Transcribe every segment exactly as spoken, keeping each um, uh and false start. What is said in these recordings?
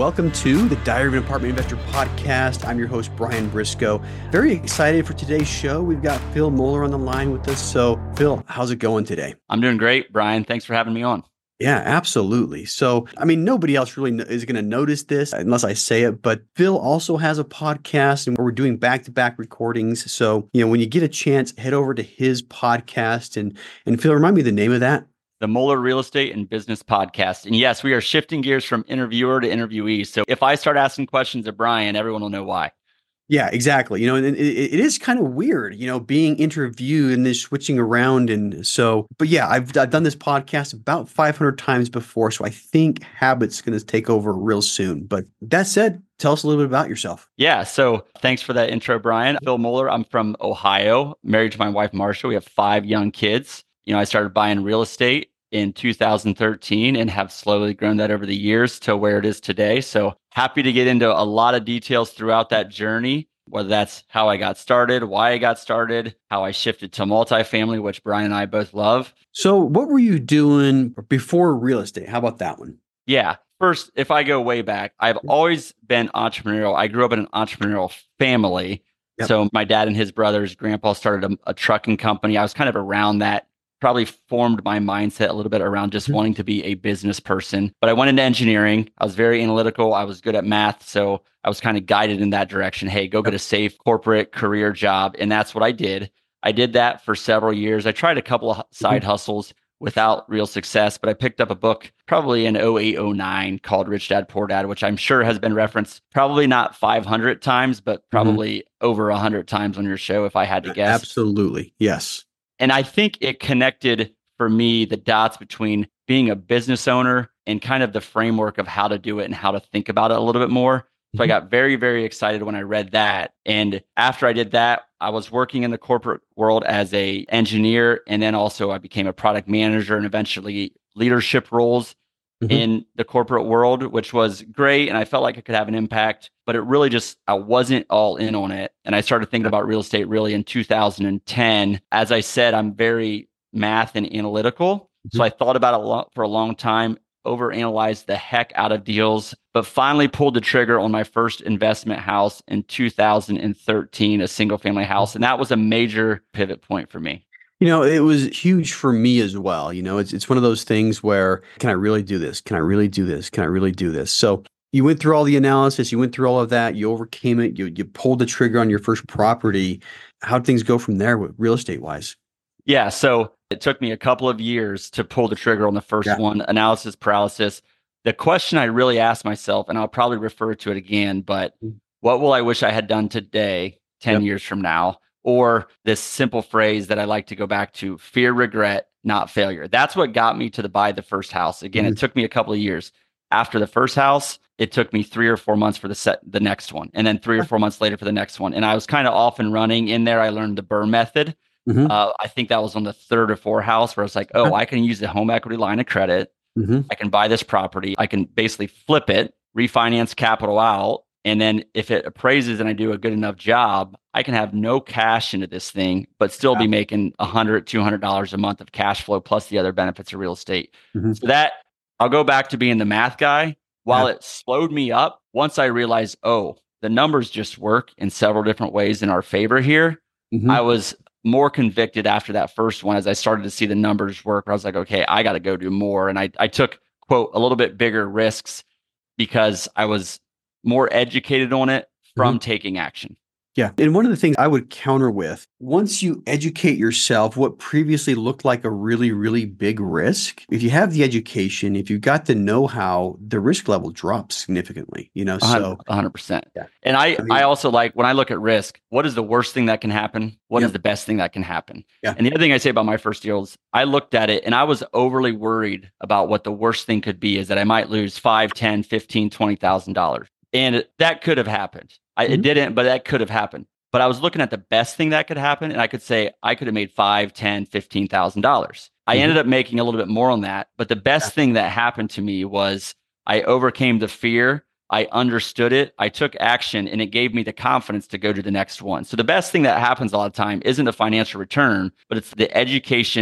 welcome to the Diary of an Apartment Investor podcast. I'm your host, Brian Briscoe. Very excited for today's show. We've got Phil Moeller on the line with us. So, Phil, how's it going today? I'm doing great, Brian. Thanks for having me on. Yeah, absolutely. So, I mean, nobody else really is going to notice this unless I say it, but Phil also has a podcast and we're doing back-to-back recordings. So, you know, when you get a chance, head over to his podcast and, and Phil, remind me the name of that. The Moeller Real Estate and Business Podcast. And yes, we are shifting gears from interviewer to interviewee. So if I start asking questions of Brian, everyone will know why. Yeah, exactly. You know, and it, it is kind of weird, you know, being interviewed and this switching around. And so, but yeah, I've, I've done this podcast about five hundred times before. So I think habit's going to take over real soon. But that said, tell us a little bit about yourself. Yeah. So thanks for that intro, Brian. Phil Moeller. I'm from Ohio, married to my wife, Marsha. We have five young kids. You know, I started buying real estate in two thousand thirteen and have slowly grown that over the years to where it is today. So happy to get into a lot of details throughout that journey, whether that's how I got started, why I got started, how I shifted to multifamily, which Brian and I both love. So what were you doing before real estate? How about that one? Yeah. First, if I go way back, I've always been entrepreneurial. I grew up in an entrepreneurial family. Yep. So my dad and his brothers, grandpa started a, a trucking company. I was kind of around that. Probably formed my mindset a little bit around just wanting to be a business person. But I went into engineering. I was very analytical. I was good at math. So I was kind of guided in that direction. Hey, go get a safe corporate career job. And that's what I did. I did that for several years. I tried a couple of side mm-hmm. hustles without real success, but I picked up a book probably in oh eight, oh nine called Rich Dad, Poor Dad, which I'm sure has been referenced probably not five hundred times, but probably mm-hmm. over one hundred times on your show, if I had to guess. Absolutely. Yes. And I think it connected for me the dots between being a business owner and kind of the framework of how to do it and how to think about it a little bit more. So mm-hmm. I got very, very excited when I read that. And after I did that, I was working in the corporate world as a engineer. And then also I became a product manager and eventually leadership roles mm-hmm. in the corporate world, which was great. And I felt like I could have an impact, but it really just, I wasn't all in on it. And I started thinking about real estate really in two thousand ten. As I said, I'm very math and analytical. Mm-hmm. So I thought about it a lot for a long time, overanalyzed the heck out of deals, but finally pulled the trigger on my first investment house in two thousand thirteen, a single family house. And that was a major pivot point for me. You know, it was huge for me as well. You know, it's it's one of those things where, can I really do this? Can I really do this? Can I really do this? So you went through all the analysis, you went through all of that, you overcame it, you you pulled the trigger on your first property. How'd things go from there with real estate wise? Yeah, so it took me a couple of years to pull the trigger on the first yeah. one, analysis paralysis. The question I really asked myself, and I'll probably refer to it again, but what will I wish I had done today, ten yep. years from now? Or this simple phrase that I like to go back to, fear, regret, not failure. That's what got me to the buy the first house. Again, mm-hmm. it took me a couple of years. After the first house, it took me three or four months for the set, the next one, and then three or four months later for the next one. And I was kind of off and running in there. I learned the BRRRR method. Mm-hmm. Uh, I think that was on the third or fourth house where I was like, oh, I can use the home equity line of credit. Mm-hmm. I can buy this property. I can basically flip it, refinance capital out. And then if it appraises and I do a good enough job, I can have no cash into this thing, but still yeah. be making one hundred dollars, two hundred dollars a month of cash flow plus the other benefits of real estate. Mm-hmm. So that I'll go back to being the math guy. While yeah. it slowed me up, once I realized, oh, the numbers just work in several different ways in our favor here, mm-hmm. I was more convicted after that first one as I started to see the numbers work. I was like, okay, I got to go do more. And I, I took, quote, a little bit bigger risks because I was more educated on it from mm-hmm. taking action. Yeah. And one of the things I would counter with, once you educate yourself, what previously looked like a really, really big risk, if you have the education, if you got the know-how, the risk level drops significantly, you know, so. one hundred percent. Yeah. And I, I, mean, I also like, when I look at risk, what is the worst thing that can happen? What yeah. is the best thing that can happen? Yeah. And the other thing I say about my first deal is I looked at it and I was overly worried about what the worst thing could be is that I might lose five, ten, fifteen, twenty thousand dollars. And that could have happened. I, mm-hmm. It didn't, but that could have happened. But I was looking at the best thing that could happen. And I could say, I could have made five, ten, fifteen thousand dollars. I mm-hmm. ended up making a little bit more on that. But the best yeah. thing that happened to me was I overcame the fear. I understood it. I took action and it gave me the confidence to go to the next one. So the best thing that happens a lot of time isn't the financial return, but it's the education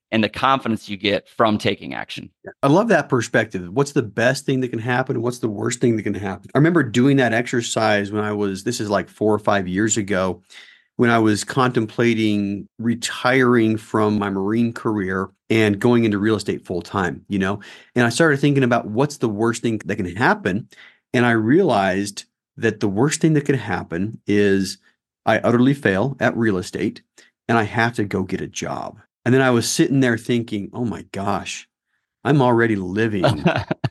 and the confidence you get from taking action. I love that perspective. What's the best thing that can happen? What's the worst thing that can happen? I remember doing that exercise when I was, this is like four or five years ago, when I was contemplating retiring from my Marine career and going into real estate full time, you know, and I started thinking about what's the worst thing that can happen. And I realized that the worst thing that could happen is I utterly fail at real estate and I have to go get a job. And then I was sitting there thinking, oh my gosh, I'm already living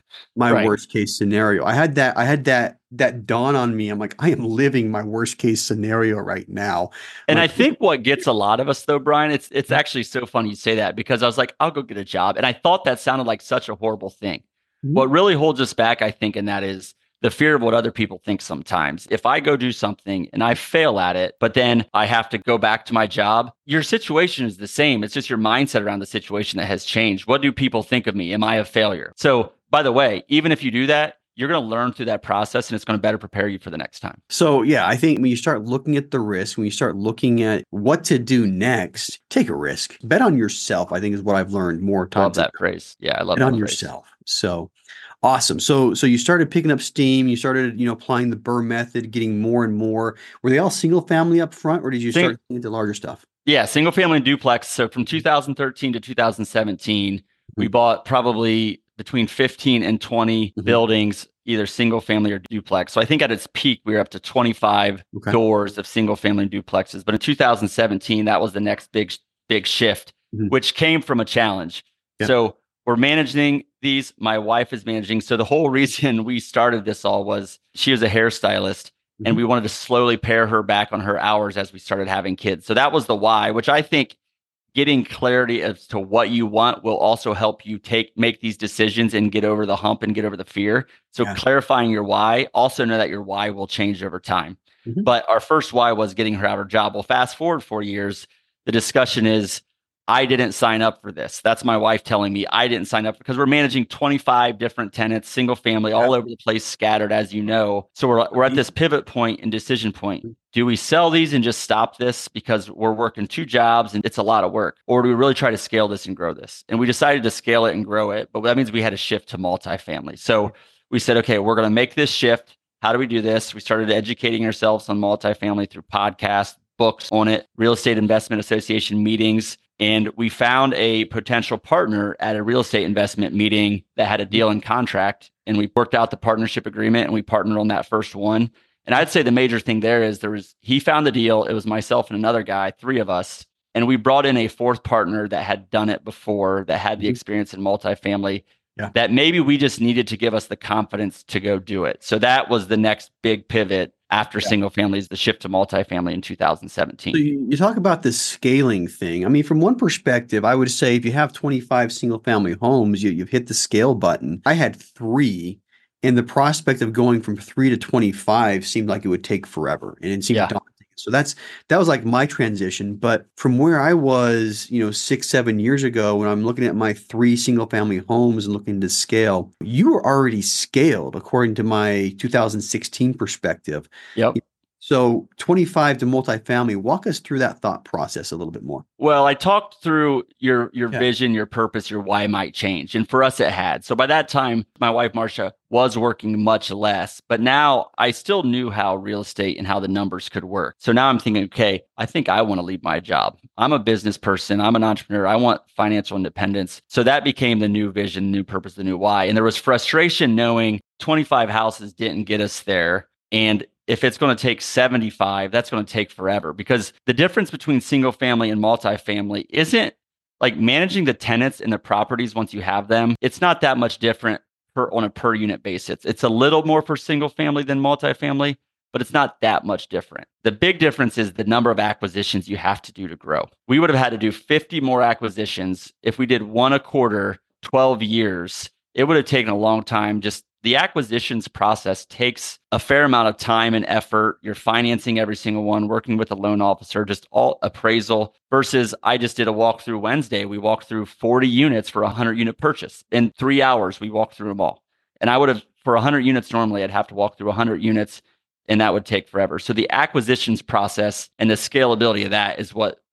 my Right. worst case scenario. I had that, I had that, that dawn on me. I'm like, I am living my worst case scenario right now. And Like, I think what gets a lot of us though, Brian, it's it's actually so funny you say that, because I was like, I'll go get a job. And I thought that sounded like such a horrible thing. Mhm. What really holds us back, I think, and that is the fear of what other people think sometimes. If I go do something and I fail at it, but then I have to go back to my job, your situation is the same. It's just your mindset around the situation that has changed. What do people think of me? Am I a failure? So, by the way, even if you do that, you're going to learn through that process and it's going to better prepare you for the next time. So, yeah, I think when you start looking at the risk, when you start looking at what to do next, take a risk. Bet on yourself, I think is what I've learned more times. Love that phrase. Yeah, I love Bet that on phrase. yourself. So awesome. So, so you started picking up steam. You started, you know, applying the BRRRR method, getting more and more. Were they all single family up front, or did you Sing- start getting into larger stuff? Yeah, single family and duplex. So from two thousand thirteen to two thousand seventeen, we bought probably between fifteen and twenty Mhm. buildings, either single family or duplex. So I think at its peak, we were up to twenty-five Okay. doors of single family and duplexes. But in two thousand seventeen, that was the next big, big shift, Mhm. which came from a challenge. Yeah. So we're managing these. My wife is managing. So the whole reason we started this all was she was a hairstylist. And we wanted to slowly pare her back on her hours as we started having kids. So that was the why, which I think getting clarity as to what you want will also help you take make these decisions and get over the hump and get over the fear. So Yeah. clarifying your why, also know that your why will change over time. Mhm. But our first why was getting her out of her job. Well, fast forward four years, the discussion is, I didn't sign up for this. That's my wife telling me I didn't sign up, because we're managing twenty-five different tenants, single family, all over the place, scattered, as you know. So we're we're at this pivot point and decision point. Do we sell these and just stop this because we're working two jobs and it's a lot of work? Or do we really try to scale this and grow this? And we decided to scale it and grow it, but that means we had to shift to multifamily. So we said, okay, we're going to make this shift. How do we do this? We started educating ourselves on multifamily through podcasts, books on it, Real Estate Investment Association meetings. And we found a potential partner at a real estate investment meeting that had a deal in contract. And we worked out the partnership agreement and we partnered on that first one. And I'd say the major thing there is there was, he found the deal. It was myself and another guy, three of us. And we brought in a fourth partner that had done it before, that had the Mhm. experience in multifamily, Yeah. that maybe we just needed to give us the confidence to go do it. So that was the next big pivot after Yeah. single family, is the shift to multifamily in two thousand seventeen. So you, you talk about this scaling thing. I mean, from one perspective, I would say if you have twenty-five single family homes, you, you've hit the scale button. I had three, and the prospect of going from three to twenty-five seemed like it would take forever, and it seemed Yeah. daunting. So that's that was like my transition. But from where I was, you know, six, seven years ago, when I'm looking at my three single family homes and looking to scale, you were already scaled according to my two thousand sixteen perspective. Yep. So twenty-five to multifamily, walk us through that thought process a little bit more. Well, I talked through your your Yeah. vision, your purpose, your why might change. And for us, it had. So by that time, my wife, Marcia, was working much less. But now I still knew how real estate and how the numbers could work. So now I'm thinking, okay, I think I want to leave my job. I'm a business person. I'm an entrepreneur. I want financial independence. So that became the new vision, new purpose, the new why. And there was frustration knowing twenty-five houses didn't get us there. And if it's going to take seventy-five, that's going to take forever, because the difference between single family and multifamily isn't like managing the tenants and the properties once you have them. It's not that much different per on a per unit basis. It's a little more for single family than multifamily, but it's not that much different. The big difference is the number of acquisitions you have to do to grow. We would have had to do fifty more acquisitions. If we did one a quarter, twelve years, it would have taken a long time. Just the acquisitions process takes a fair amount of time and effort. You're financing every single one, working with a loan officer, just all appraisal, versus I just did a walkthrough Wednesday. We walked through forty units for a hundred unit purchase. In three hours, we walked through them all. And I would have, for a hundred units, normally I'd have to walk through a hundred units, and that would take forever. So the acquisitions process and the scalability of that is what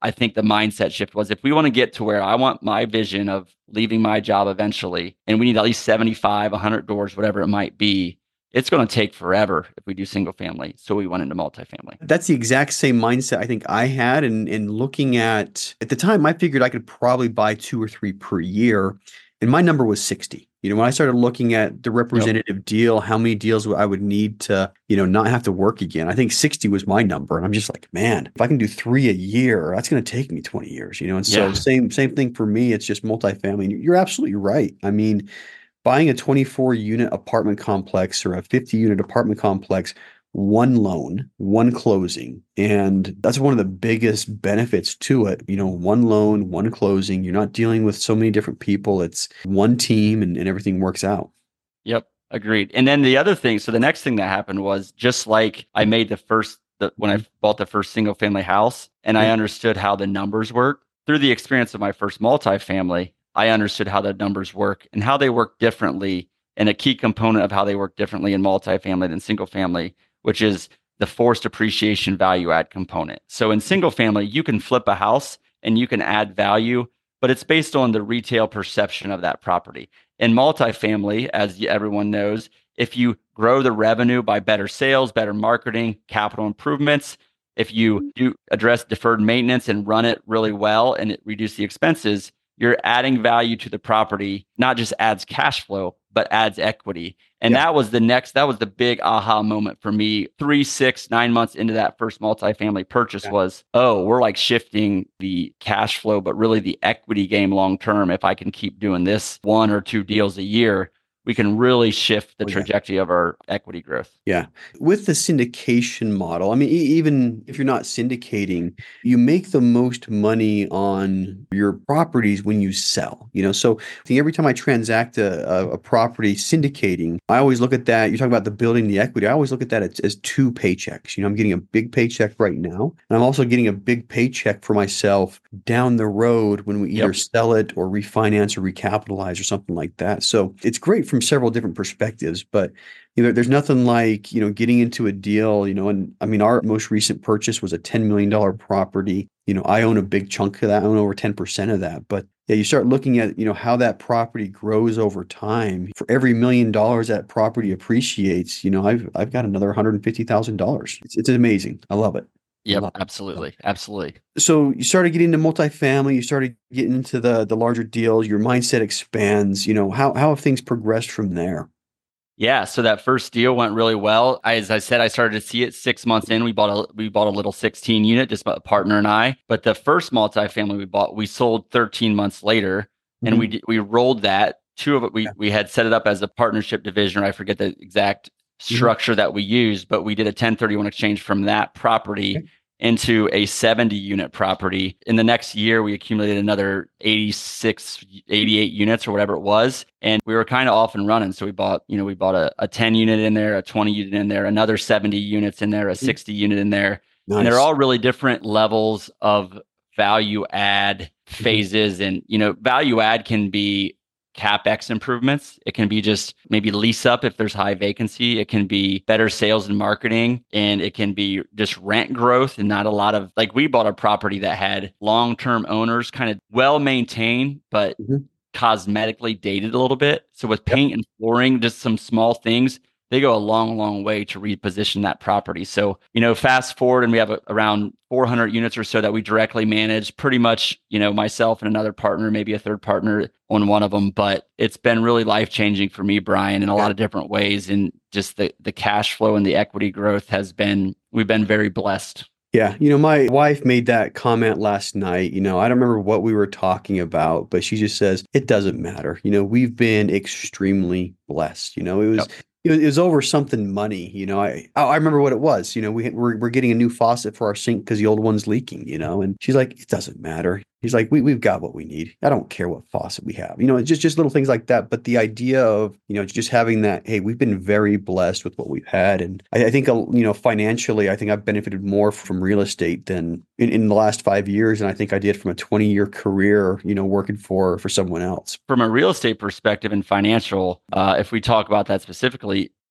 I think the mindset shift was if we want to get to where I want my vision of leaving my job eventually, and we need at least seventy-five, one hundred doors, whatever it might be, it's going to take forever if we do single family. So we went into multifamily. That's the exact same mindset I think I had. And, and looking at, at the time, I figured I could probably buy two or three per year. And my number was sixty. You know, when I started looking at the representative yep. deal, how many deals I would need to, you know, not have to work again, I think sixty was my number. And I'm just like, man, if I can do three a year, that's going to take me twenty years, you know? And so yeah. same, same thing for me. It's just multifamily. You're absolutely right. I mean, buying a twenty-four unit apartment complex or a fifty unit apartment complex, one loan, one closing. And that's one of the biggest benefits to it. You know, one loan, one closing. You're not dealing with so many different people. It's one team and, and everything works out. Yep. Agreed. And then the other thing, so the next thing that happened was just like I made the first, the, when I bought the first single family house and I understood how the numbers work through the experience of my first multifamily, I understood how the numbers work and how they work differently. And a key component of how they work differently in multifamily than single family, which is the forced appreciation value add component. So in single family, you can flip a house and you can add value, but it's based on the retail perception of that property. In multifamily, as everyone knows, if you grow the revenue by better sales, better marketing, capital improvements, if you do address deferred maintenance and run it really well and it reduce the expenses, you're adding value to the property, not just adds cash flow, but adds equity. And yeah. that was the next, that was the big aha moment for me. Three, six, nine months into that first multifamily purchase yeah. was, oh, we're like shifting the cash flow, but really the equity game long term. If I can keep doing this one or two deals a year, we can really shift the oh, trajectory yeah. of our equity growth. Yeah. With the syndication model, I mean, e- even if you're not syndicating, you make the most money on your properties when you sell, you know? So I think every time I transact a, a, a property syndicating, I always look at that. You're talking about the building the equity. I always look at that as, as two paychecks. You know, I'm getting a big paycheck right now, and I'm also getting a big paycheck for myself down the road when we either yep. sell it or refinance or recapitalize or something like that. So it's great from several different perspectives, but you know, there's nothing like, you know, getting into a deal, you know, and I mean, our most recent purchase was a ten million dollars property. You know, I own a big chunk of that. I own over ten percent of that. But yeah, you start looking at, you know, how that property grows over time. For every million dollars that property appreciates, you know, I've I've got another one hundred fifty thousand dollars. It's, it's amazing. I love it. Yep, absolutely. Absolutely. So you started getting into multifamily, you started getting into the the larger deals, your mindset expands, you know, how how have things progressed from there? Yeah, so that first deal went really well. I, as I said, I started to see it six months in. We bought a we bought a little sixteen unit, just a partner and I. But the first multifamily we bought, we sold thirteen months later, mm-hmm. and we we rolled that. Two of it, we yeah. we had set it up as a partnership division. Or I forget the exact structure mm-hmm. that we used, but we did a ten thirty-one exchange from that property okay. into a seventy unit property. In the next year, we accumulated another eighty-six, eighty-eight units or whatever it was. And we were kind of off and running. So we bought, you know, we bought a, a ten unit in there, a twenty unit in there, another seventy units in there, a sixty unit in there. Nice. And they're all really different levels of value add phases. And, you know, value add can be CapEx improvements. It can be just maybe lease up if there's high vacancy. It can be better sales and marketing, and it can be just rent growth and not a lot of, like, we bought a property that had long-term owners, kind of well maintained, but mm-hmm. cosmetically dated a little bit. So with paint yep. and flooring, just some small things, they go a long, long way to reposition that property. So, you know, fast forward and we have a, around four hundred units or so that we directly manage, pretty much, you know, myself and another partner, maybe a third partner on one of them. But it's been really life-changing for me, Brian, in a yeah. lot of different ways. And just the, the cash flow and the equity growth has been, we've been very blessed. Yeah. You know, my wife made that comment last night. You know, I don't remember what we were talking about, but she just says, it doesn't matter. You know, we've been extremely blessed. You know, it was, yep. it was over something money. You know, I, I remember what it was. You know, we, we're, we're getting a new faucet for our sink because the old one's leaking, you know, and she's like, it doesn't matter. He's like, we, we've got what we need. I don't care what faucet we have. You know, it's just, just little things like that. But the idea of, you know, just having that, hey, we've been very blessed with what we've had. And I, I think, you know, financially, I think I've benefited more from real estate than in, in the last five years. And I think I did from a twenty year career, you know, working for, for someone else. From a real estate perspective and financial, uh, if we talk about that specifically,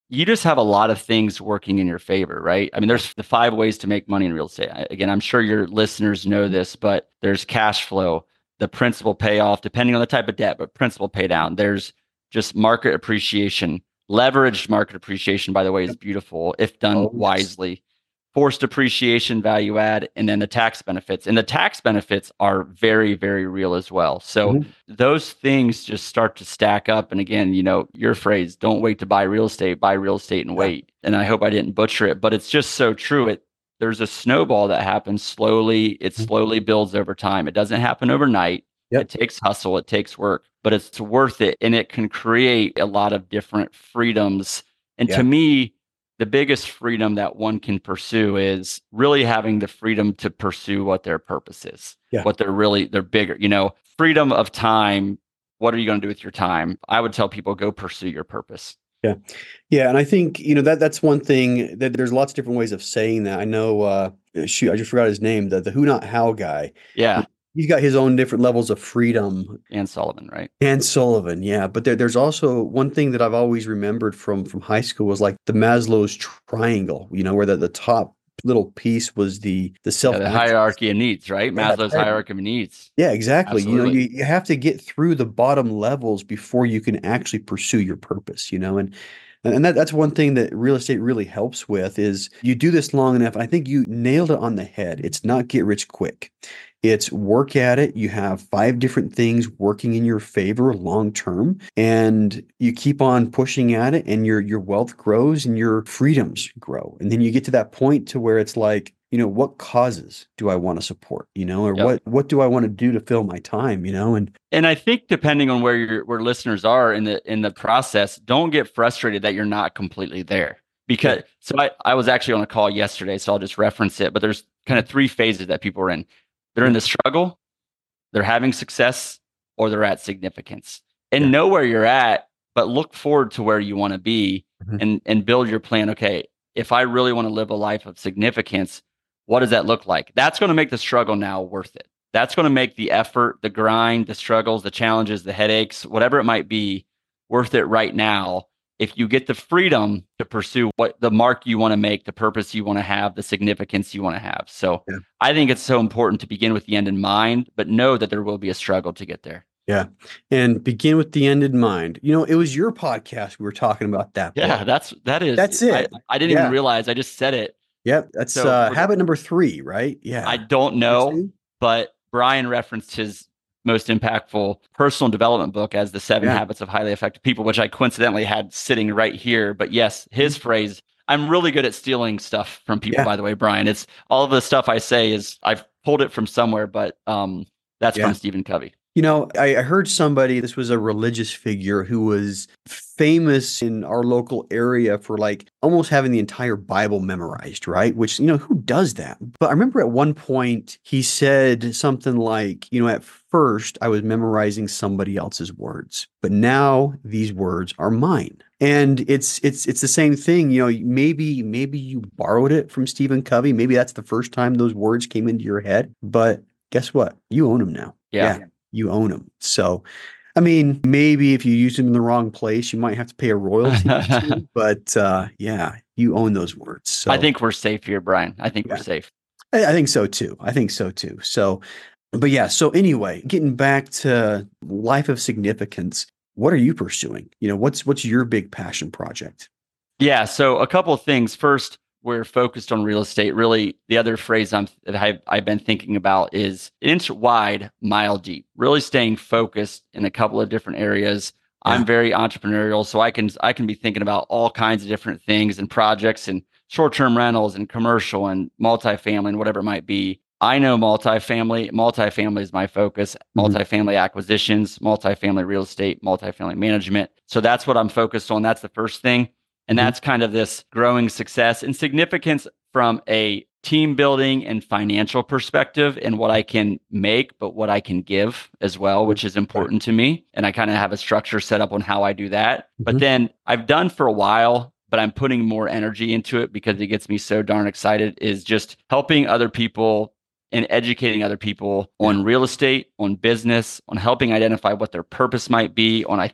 you just have a lot of things working in your favor, right? I mean, there's the five ways to make money in real estate. I- Again, I'm sure your listeners know this, but there's cash flow, the principal payoff, depending on the type of debt, but principal pay down. There's just market appreciation. Leveraged market appreciation, by the way, is beautiful if done Oh, yes. wisely. Forced appreciation, value add, and then the tax benefits. And the tax benefits are very, very real as well. So Mhm. those things just start to stack up. And again, you know, your phrase, don't wait to buy real estate, buy real estate and Yeah. wait. And I hope I didn't butcher it, but it's just so true. It there's a snowball that happens slowly. It Mhm. slowly builds over time. It doesn't happen overnight. Yep. It takes hustle, it takes work, but it's worth it. And it can create a lot of different freedoms. And Yeah. to me, the biggest freedom that one can pursue is really having the freedom to pursue what their purpose is, Yeah. what they're really, they're bigger, you know, freedom of time. What are you going to do with your time? I would tell people, go pursue your purpose. Yeah. Yeah. And I think, you know, that that's one thing that there's lots of different ways of saying that. I know, uh, shoot, I just forgot his name, the, the who not how guy. Yeah. He's got his own different levels of freedom. Dan Sullivan, right? Dan Sullivan, yeah. But there, there's also one thing that I've always remembered from from high school was like the Maslow's triangle, you know, where the, the top little piece was the the self Yeah, the hierarchy of needs, right? Yeah, Maslow's right. hierarchy of needs. Yeah, exactly. You know, Absolutely. you, you have to get through the bottom levels before you can actually pursue your purpose, you know, and and that, that's one thing that real estate really helps with is you do this long enough. I think you nailed it on the head. It's not get rich quick. It's work at it. You have five different things working in your favor long term, and you keep on pushing at it, and your your wealth grows and your freedoms grow. And then you get to that point to where it's like, you know, what causes do I want to support, you know, or Yep. what what do I want to do to fill my time, you know? And And I think depending on where your where listeners are in the in the process, don't get frustrated that you're not completely there. Because so I, I was actually on a call yesterday, so I'll just reference it. But there's kind of three phases that people are in. They're in the struggle, they're having success, or they're at significance. And Yeah. know where you're at, but look forward to where you want to be Mhm. and and build your plan. Okay, if I really want to live a life of significance, what does that look like? That's going to make the struggle now worth it. That's going to make the effort, the grind, the struggles, the challenges, the headaches, whatever it might be, worth it right now. If you get the freedom to pursue what the mark you want to make, the purpose you want to have, the significance you want to have. So Yeah. I think it's so important to begin with the end in mind, but know that there will be a struggle to get there. Yeah. And begin with the end in mind. You know, it was your podcast we were talking about that. Yeah, book. that's that is That's it. I, I didn't Yeah. even realize I just said it. Yep. That's So uh, we're- habit number three, right? Yeah. I don't know, but Brian referenced his most impactful personal development book as the seven Yeah. habits of highly effective people, which I coincidentally had sitting right here. But yes, his phrase, I'm really good at stealing stuff from people, Yeah. by the way, Brian. It's all of the stuff I say is I've pulled it from somewhere, but um, that's Yeah. from Stephen Covey. You know, I, I heard somebody, this was a religious figure who was famous in our local area for like almost having the entire Bible memorized, right? Which, you know, who does that? But I remember at one point he said something like, you know, at first I was memorizing somebody else's words, but now these words are mine. And it's it's it's the same thing, you know, maybe maybe you borrowed it from Stephen Covey. Maybe that's the first time those words came into your head, but guess what? You own them now. Yeah. yeah. You own them. So, I mean, maybe if you use them in the wrong place, you might have to pay a royalty. too, but uh, yeah, you own those words. So I think we're safe here, Brian. I think Yeah. we're safe. I, I think so too. I think so too. So, but yeah. So anyway, getting back to life of significance, what are you pursuing? You know, what's what's your big passion project? Yeah. So a couple of things. First, we're focused on real estate. Really, the other phrase I'm, that I've, I've been thinking about is an inch wide, mile deep. Really staying focused in a couple of different areas. Yeah. I'm very entrepreneurial, so I can I can be thinking about all kinds of different things and projects and short-term rentals and commercial and multifamily and whatever it might be. I know multifamily. Multifamily is my focus. Mhm. Multifamily acquisitions, multifamily real estate, multifamily management. So that's what I'm focused on. That's the first thing. And Mhm. that's kind of this growing success and significance from a team building and financial perspective and what I can make, but what I can give as well, which is important to me. And I kind of have a structure set up on how I do that. But Mhm. then I've done for a while, but I'm putting more energy into it because it gets me so darn excited, is just helping other people and educating other people on real estate, on business, on helping identify what their purpose might be, on I think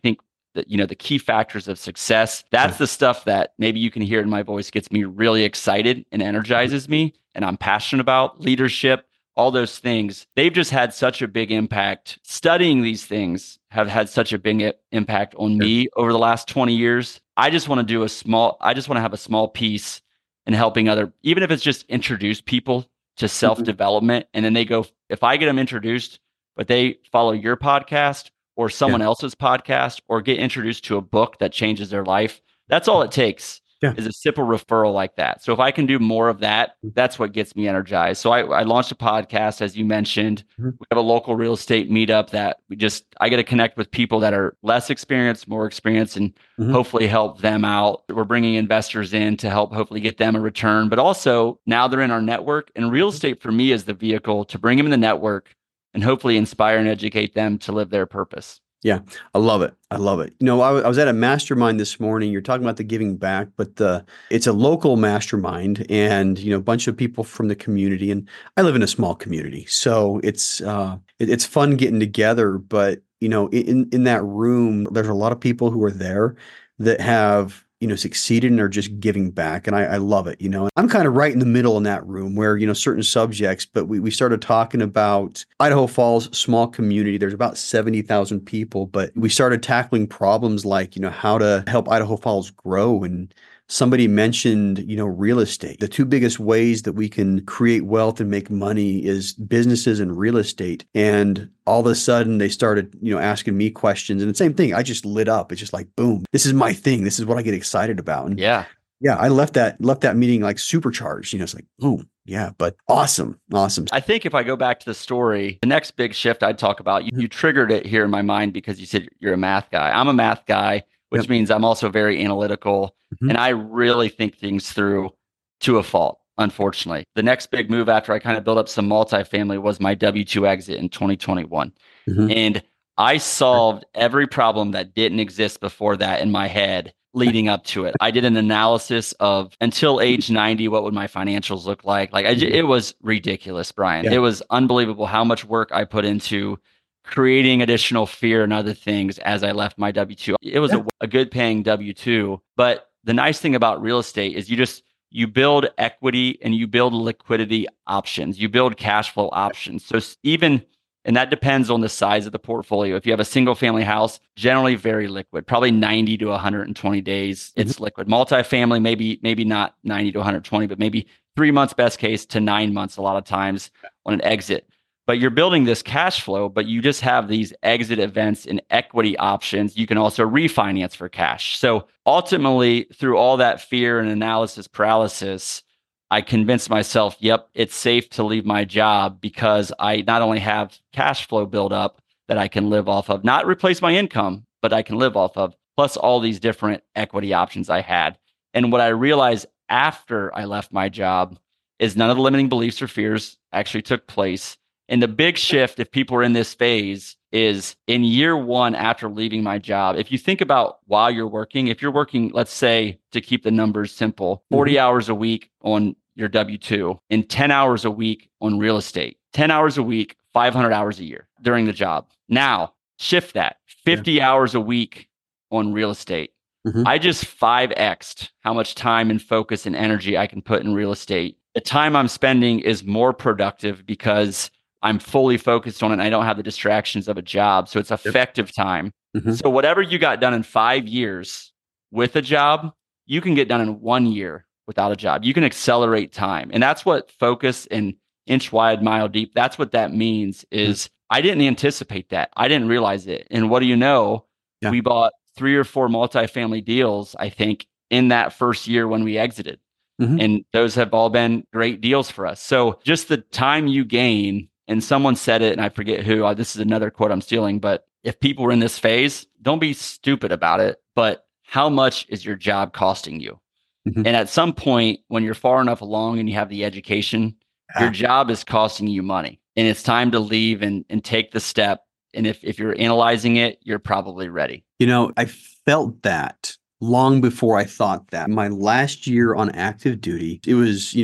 the, you know, the key factors of success. That's the stuff that maybe you can hear in my voice gets me really excited and energizes me. And I'm passionate about leadership, all those things. They've just had such a big impact. Studying these things have had such a big impact on me over the last twenty years. I just want to do a small, I just want to have a small piece in helping other, even if it's just introduce people to self-development. And then they go, if I get them introduced, but they follow your podcast or someone yeah. else's podcast or get introduced to a book that changes their life, that's all it takes yeah. is a simple referral like that. So if I can do more of that, that's what gets me energized. So I, I launched a podcast, as you mentioned. Mm-hmm. We have a local real estate meetup that we just, I get to connect with people that are less experienced, more experienced, and mm-hmm. hopefully help them out. We're bringing investors in to help hopefully get them a return, but also now they're in our network, and real estate for me is the vehicle to bring them in the network and hopefully inspire and educate them to live their purpose. Yeah, I love it. I love it. You know, I, w- I was at a mastermind this morning. You're talking about the giving back, but the it's a local mastermind, and you know, a bunch of people from the community. And I live in a small community, so it's uh, it, it's fun getting together. But you know, in in that room, there's a lot of people who are there that have, you know, succeeded and are just giving back. And I, I love it. You know, I'm kind of right in the middle in that room where, you know, certain subjects, but we, we started talking about Idaho Falls, small community. There's about seventy thousand people, but we started tackling problems like, you know, how to help Idaho Falls grow. And somebody mentioned, you know, real estate. The two biggest ways that we can create wealth and make money is businesses and real estate. And all of a sudden they started, you know, asking me questions, and the same thing. I just lit up. It's just like, boom, this is my thing. This is what I get excited about. And yeah. Yeah. I left that, left that meeting like supercharged, you know, it's like, boom. Yeah. But awesome. Awesome. I think if I go back to the story, the next big shift I'd talk about, you, you triggered it here in my mind because you said you're a math guy. I'm a math guy, which yep. means I'm also very analytical. Mm-hmm. And I really think things through to a fault, unfortunately. The next big move after I kind of built up some multifamily was my W two exit in twenty twenty-one. Mm-hmm. And I solved every problem that didn't exist before that in my head leading up to it. I did an analysis of until age ninety, what would my financials look like? Like I, it was ridiculous, Brian. Yeah. It was unbelievable how much work I put into creating additional fear and other things as I left my W two. It was yeah. a, a good paying W two, but the nice thing about real estate is you just, you build equity and you build liquidity options. You build cash flow options. So even, and that depends on the size of the portfolio. If you have a single family house, generally very liquid, probably ninety to one hundred twenty days, it's mm-hmm. liquid. Multifamily, maybe, maybe not ninety to one hundred twenty, but maybe three months, best case, to nine months a lot of times on an exit. But you're building this cash flow, but you just have these exit events and equity options. You can also refinance for cash. So ultimately, through all that fear and analysis paralysis, I convinced myself, yep, it's safe to leave my job because I not only have cash flow build up that I can live off of, not replace my income, but I can live off of, plus all these different equity options I had. And what I realized after I left my job is none of the limiting beliefs or fears actually took place. And the big shift, if people are in this phase, is in year one after leaving my job. If you think about while you're working, if you're working, let's say, to keep the numbers simple, forty mm-hmm. hours a week on your W two and ten hours a week on real estate, ten hours a week, five hundred hours a year during the job. Now, shift that fifty yeah. hours a week on real estate. Mm-hmm. I just five X'd how much time and focus and energy I can put in real estate. The time I'm spending is more productive because I'm fully focused on it and I don't have the distractions of a job. So it's effective yep. time. Mm-hmm. So whatever you got done in five years with a job, you can get done in one year without a job. You can accelerate time. And that's what focus and inch wide, mile deep, that's what that means is mm-hmm. I didn't anticipate that. I didn't realize it. And what do you know? Yeah. We bought three or four multifamily deals, I think, in that first year when we exited. Mm-hmm. And those have all been great deals for us. So just the time you gain. And someone said it, and I forget who, uh, this is another quote I'm stealing, but if people are in this phase, don't be stupid about it, but how much is your job costing you? Mm-hmm. And at some point, when you're far enough along and you have the education, ah. your job is costing you money. And it's time to leave and, and take the step. And if, if you're analyzing it, you're probably ready. You know, I felt that long before I thought that. My last year on active duty, it was, you know,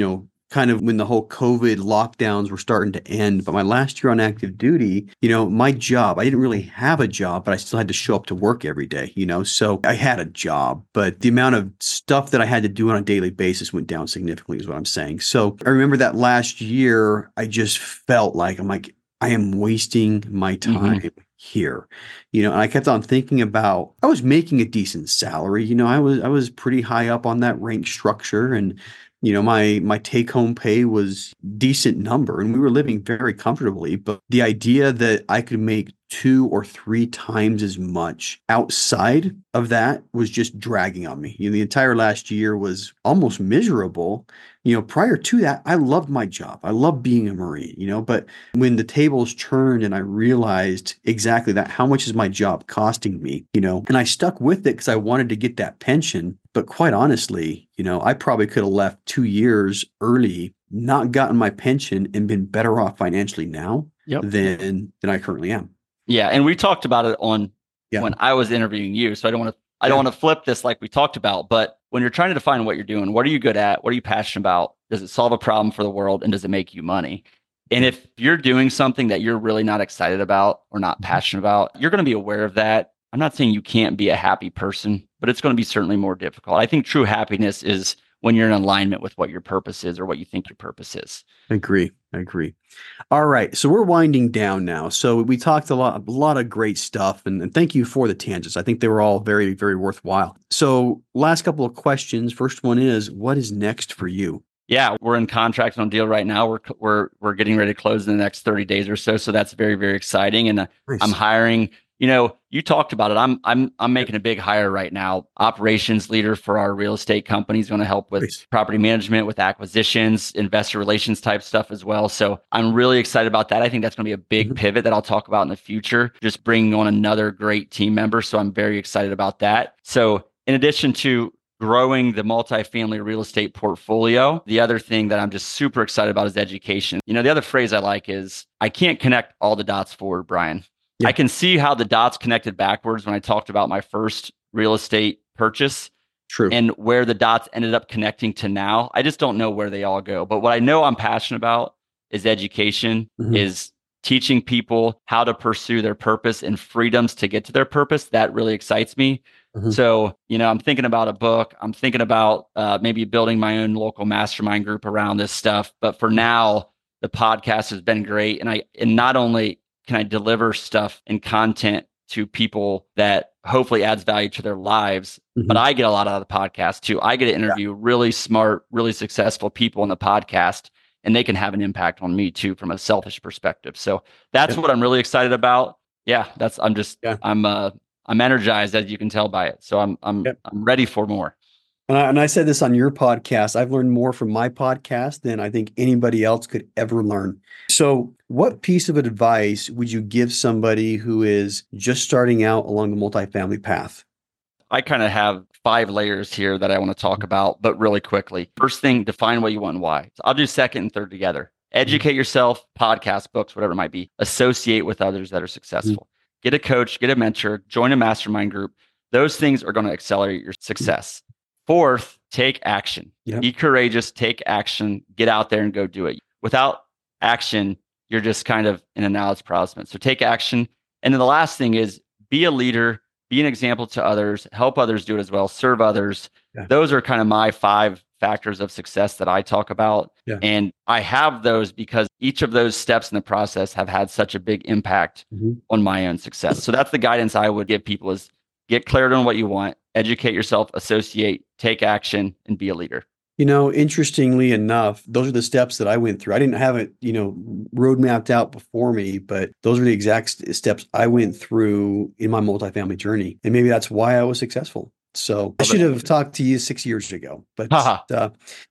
kind of when the whole COVID lockdowns were starting to end. But my last year on active duty, you know, my job, I didn't really have a job, but I still had to show up to work every day, you know, so I had a job, but the amount of stuff that I had to do on a daily basis went down significantly, is what I'm saying. So I remember that last year, I just felt like, I'm like, I am wasting my time. Mm-hmm. Here, you know, and I kept on thinking about, I was making a decent salary, you know, I was, I was pretty high up on that rank structure, and, you know, my, my take home pay was decent number, and we were living very comfortably, but the idea that I could make two or three times as much outside of that was just dragging on me. You know, the entire last year was almost miserable. You know, prior to that, I loved my job. I loved being a Marine, you know, but when the tables turned and I realized exactly that, how much is my job costing me, you know, and I stuck with it because I wanted to get that pension. But quite honestly, you know, I probably could have left two years early, not gotten my pension, and been better off financially now yep. than than I currently am. Yeah. And we talked about it on yeah. when I was interviewing you. So I don't want to I don't yeah. want to flip this like we talked about, but when you're trying to define what you're doing, what are you good at? What are you passionate about? Does it solve a problem for the world? And does it make you money? And if you're doing something that you're really not excited about or not passionate about, you're going to be aware of that. I'm not saying you can't be a happy person, but it's going to be certainly more difficult. I think true happiness is when you're in alignment with what your purpose is or what you think your purpose is. I agree. I agree. All right. So we're winding down now. So we talked a lot, a lot of great stuff, and, and thank you for the tangents. I think they were all very, very worthwhile. So last couple of questions. First one is, what is next for you? Yeah, we're in contract on a deal right now. We're we're we're getting ready to close in the next thirty days or so. So that's very, very exciting. And uh, nice. I'm hiring. You know, you talked about it. I'm I'm I'm making a big hire right now. Operations leader for our real estate company is going to help with nice. property management, with acquisitions, investor relations type stuff as well. So I'm really excited about that. I think that's going to be a big mm-hmm. pivot that I'll talk about in the future. Just bringing on another great team member. So I'm very excited about that. So in addition to growing the multifamily real estate portfolio, the other thing that I'm just super excited about is education. You know, the other phrase I like is, I can't connect all the dots forward, Brian. Yeah. I can see how the dots connected backwards when I talked about my first real estate purchase. True. And where the dots ended up connecting to now. I just don't know where they all go. But what I know I'm passionate about is education, mm-hmm. is teaching people how to pursue their purpose and freedoms to get to their purpose. That really excites me. Mm-hmm. So, you know, I'm thinking about a book. I'm thinking about uh, maybe building my own local mastermind group around this stuff. But for now, the podcast has been great. And I, and not only can I deliver stuff and content to people that hopefully adds value to their lives, mm-hmm. but I get a lot out of the podcast too. I get to interview yeah. really smart, really successful people in the podcast, and they can have an impact on me too, from a selfish perspective. So that's yeah. what I'm really excited about. Yeah, that's, I'm just, yeah. I'm, uh, I'm energized, as you can tell by it. So I'm I'm yep. I'm ready for more. And I, and I said this on your podcast. I've learned more from my podcast than I think anybody else could ever learn. So what piece of advice would you give somebody who is just starting out along the multifamily path? I kind of have five layers here that I want to talk about, but really quickly. First thing, define what you want and why. So I'll do second and third together. Educate mm-hmm. yourself, podcast, books, whatever it might be. Associate with others that are successful. Mm-hmm. Get a coach, get a mentor, join a mastermind group. Those things are going to accelerate your success. Fourth, take action. Yep. Be courageous, take action, get out there and go do it. Without action, you're just kind of in analysis paralysis. So take action. And then the last thing is, be a leader, be an example to others, help others do it as well, serve others. Yeah. Those are kind of my five factors of success that I talk about. Yeah. And I have those because each of those steps in the process have had such a big impact mm-hmm. on my own success. So that's the guidance I would give people: is get clarity on what you want, educate yourself, associate, take action, and be a leader. You know, interestingly enough, those are the steps that I went through. I didn't have it, you know, road mapped out before me, but those are the exact st- steps I went through in my multifamily journey. And maybe that's why I was successful. So I should have talked to you six years ago, but uh,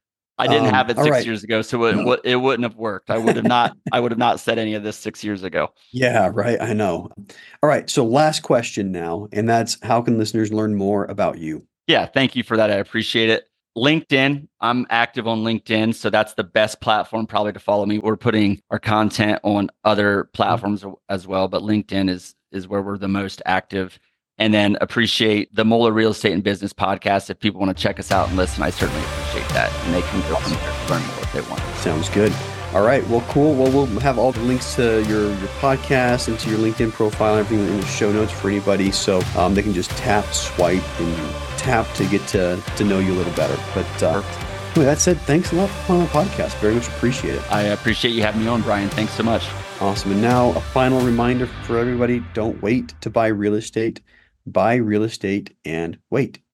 I didn't um, have it six right. years ago, so it, no. it wouldn't have worked. I would have not. I would have not said any of this six years ago. Yeah, right. I know. All right. So last question now, and that's, how can listeners learn more about you? Yeah, thank you for that. I appreciate it. LinkedIn. I'm active on LinkedIn, so that's the best platform probably to follow me. We're putting our content on other platforms mm-hmm. as well, but LinkedIn is is where we're the most active. And then appreciate the Moeller Real Estate and Business podcast. If people want to check us out and listen, I certainly appreciate that. And they can go from there to learn more if they want. Sounds good. All right. Well, cool. Well, we'll have all the links to your, your podcast and to your LinkedIn profile and everything in the show notes for anybody. So um, they can just tap, swipe, and tap to get to, to know you a little better. But uh, with that said, thanks a lot for coming on the podcast. Very much appreciate it. I appreciate you having me on, Brian. Thanks so much. Awesome. And now a final reminder for everybody. Don't wait to buy real estate. Buy real estate and wait.